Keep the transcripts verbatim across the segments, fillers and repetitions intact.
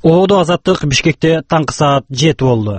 Оодо азаттык Бишкекте таңкы саат жети болду.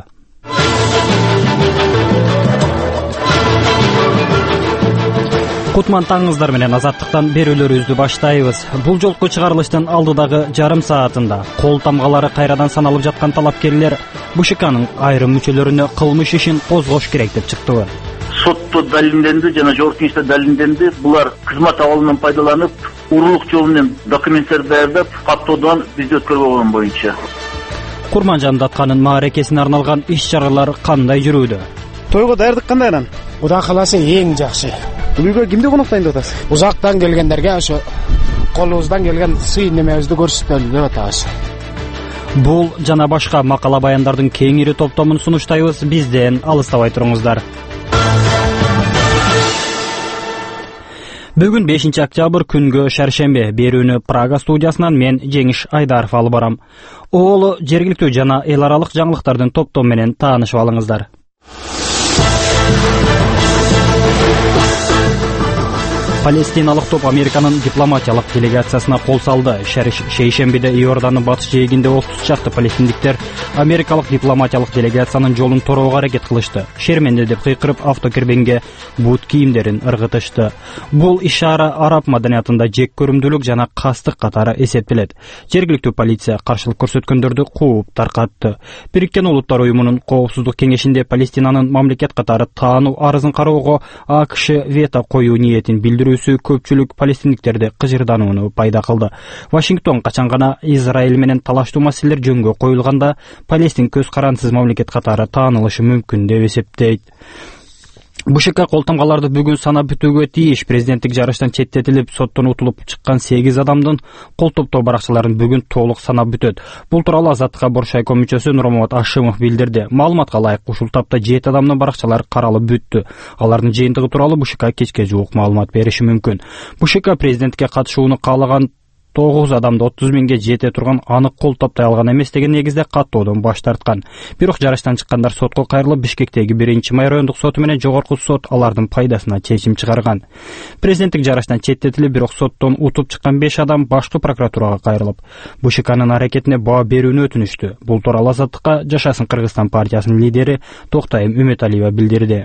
Кутман таңыңыздар менен азаттыктан берүүлөрүбүздү баштайбыз. Бул жолку чыгарылыштын алдыдагы жарым саатында кол тамгалары кайрадан саналып жаткан талапкерлер БШКнын айрым мүчөлөрүнө кылмыш ишин козгош керек деп чыктыбы. Сотто далилденди жана жогорку кеңеште далилденди. Булар кызмат абалынан пайдаланып, урурлук жол менен документтер даярдап, каттоодон бизди өткөрбөгөн боюнча. Курманжан Датканын мааракесине арналган иш-чаралар кандай жүрүүдө? Тойго даярдык кандай анан? Кудай кааласа эң жакшы. Бул үйгө кимди коноктойт атасыз? Узактан келгендерге ошо колубуздан келген сый немебизди көрсөтөлү деп атабыз. Бул жана башка макала баяндардын кеңири топтомун сунуштайбыз. Бизден алыстабай туруңуздар. Бүгүн бешинчи октябрь күнгө шаршембе. Берүүнү Прага студиясынан мен Жеңиш Айдаров алып барам. Оолу жергиликтүү жана эл аралык жаңылыктардын топтому менен таанышып алыңыздар. Палестиналык топ Американын дипломатиялык делегациясына кол салды. Шейшембиде Иордандын батыш жээгинде отуз чакты палестиндиктер америкалык дипломатиялык делегациянын жолун тороого аракет кылышты. Шерменде деп кыйкырып автокирбенге бут кийимдерин ыргытышты. Бул ишара араб маданиятында жек көрүмдүүлүк жана кастык катары эсептелет. Жергиликтүү полиция каршылык көрсөткөндөрдү кууп таркатты. Бириккен Улуттар уюмунун коопсуздук кеңешинде Палестинанын мамлекет катары таануу арызын кароого АКШ вето коюу ниетин билдирүү көпчүлүк палестиндиктерди кыжырданууну пайда кылды. Вашингтон качан гана Израиль менен талаштуу маселелер жөнгө коюлганда Палестин көз карандысыз мамлекет катары таанылышы мүмкүн деп эсептейт. БШК кол тамгаларды бүгүн санап бүтүүгө тийиш. Президенттик жарыштан четтетилип, соттон утулуп чыккан сегиз адамдын кол топтоо баракчаларын бүгүн толук санап бүтөт. Бул тууралуу Азаттыкка Боршайко мүчөсү Нурмамат Ашимов билдирди. Маалыматка ылайык ушул тапта жети адамдын баракчалары каралып бүттү. Алардын жыйынтыгы тууралуу БШК кечке жуук маалымат бериши мүмкүн. БШК президентке катышууну каалаган тогуз адамды отуз миңге жете турган анык кол топтой алган эмес деген негизде каттоодон баш тарткан. Бирок жарыштан чыккандар сотко кайрылып, Бишкектеги биринчи май райондук соту менен жогорку сот алардын пайдасына чечим чыгарган. Президенттик жарыштан четтетилип, бирок соттон утуп чыккан беш адам башкы прокуратурага кайрылып, БШКнын аракетине баа берүүнү өтүнүштү. Бул тууралуу Азаттыкка Жашасын Кыргызстан партиясынын лидери Токтайым Үмөталиева билдирди.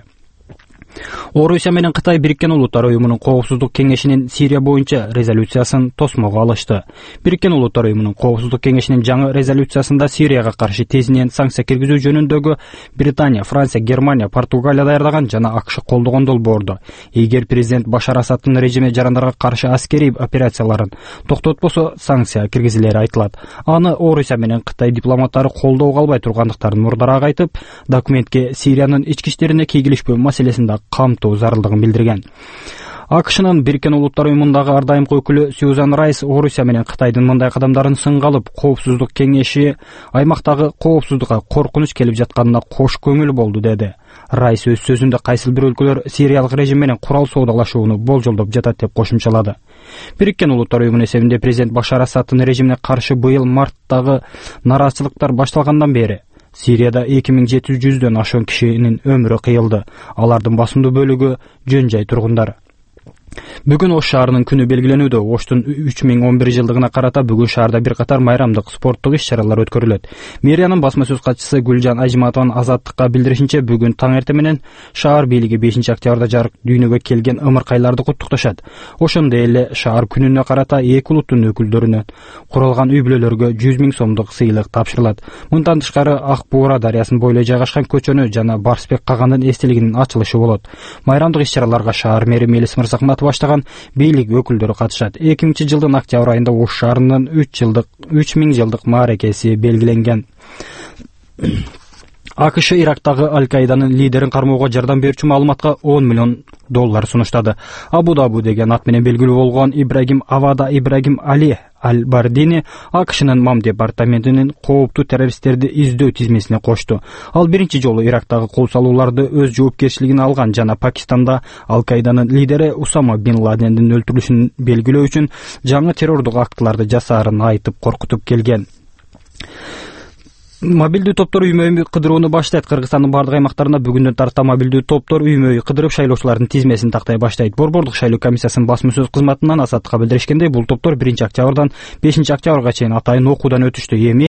Орусия менен Кытай Бириккен Улуттар уюмунун коопсуздук кеңешинин Сирия боюнча резолюциясын тосмого алышты. Бириккен Улуттар уюмунун коопсуздук кеңешинин жаңы резолюциясында Сирияга каршы тезинен санкция киргизүү жөнүндөгү Британия, Франция, Германия, Португалия даярдаган жана АКШ колдогон долбоорду. Эгер президент Башар Асадтын режими жарандарга каршы аскерий операцияларын токтотпосо, санкция киргизилери айтылат. Аны Орусия менен Кытай дипломаттары колдоого албай тургандыктарын мурдараак айтып, документке Сириянын ички иштерине кийгилишпөө маселесинде камтоо зарылдыгын билдирген. АКШнын Бириккен Улуттар уюмундагы ардайымкы өкүлү Сьюзан Райс Орусия менен Кытайдын мындай кадамдарын сынга алып, коопсуздук кеңеши аймактагы коопсуздукка коркунуч келип жатканына кош көңүл болду деди. Райс өз сөзүндө кайсыл бир өлкөлөр сириялык режим менен курал соодалашууну болжолдоп жатат деп кошумчалады. Бириккен Улуттар уюмунун эсебинде президент Башар Асадтын режимине каршы быйыл марттагы нараачылыктар башталгандан бери Сирияда эки миң жети жүздөн ашуун кишинин өмүрү кыйылды. Алардын басымдуу бөлүгү жөн жай тургундар. Бүгүн Ош шаарынын күнү белгиленүүдө. Оштун үч миң он бир жылдыгына карата бүгүн шаарда бир катар майрамдык спорттук иш-чаралар өткөрүлөт. Мэриянын басма сөз катчысы Гүлжан Ажиматованын Азаттыкка билдиришинче, бүгүн таң эртең менен шаар бийлиги бешинчи октябрда жарык дүйнөгө келген ымыркайларды куттукташат. Ошондой эле шаар күнүнө карата эки улуттун өкүлдөрүнө курулган үй бүлөлөргө жүз миң сомдук сыйлык тапшырылат. Мындан тышкары Ак Буура дарыясынын бойлой жайгашкан көчөнү жана Барсбек Кагандын эстелигинин ачылышы болот. Майрамдык иш-чараларга шаар мэри Мелис Мырзахматова баштаган бийлик өкүлдөрү катышат. эки миңинчи жылдын октябрь айында Ош шаарынын үч жылдык үч миң жылдык мааракеси белгиленген. АКШ Ирактагы Аль-Каиданын лидерин кармоого жардам берүүчү маалыматка он миллион доллар сунуштады. Абу-Дабу деген ат менен белгилүү болгон Ибрагим Авада Ибрагим Али Аль-Бардини АКШнын МАМ департаментинин кооптуу террористтерди издөө тизмесине кошту. Ал биринчи жолу Ирактагы кол салууларды өз жоопкерчилигине алган жана Пакистанда Аль-Каиданын лидери Усама бин Ладендин өлтүрүлүшүн белгилөө үчүн жаңы террордук актыларды жасаарын айтып коркутуп келген. Мобилдүү топтор үймө-үймө кыдырууну баштайт. Кыргызстандын бардык аймактарында бүгүндөн тарта мобилдүү топтор үймө-үй кыдырып шайлоочулардын тизмесин тактай баштайт. Борбордук шайлоо комиссиясынын басма сөз кызматынан Азаттыкка билдиришкендей, бул топтор биринчи октябрдан бешинчи октябрга чейин атайын окуудан өтүштү. Эми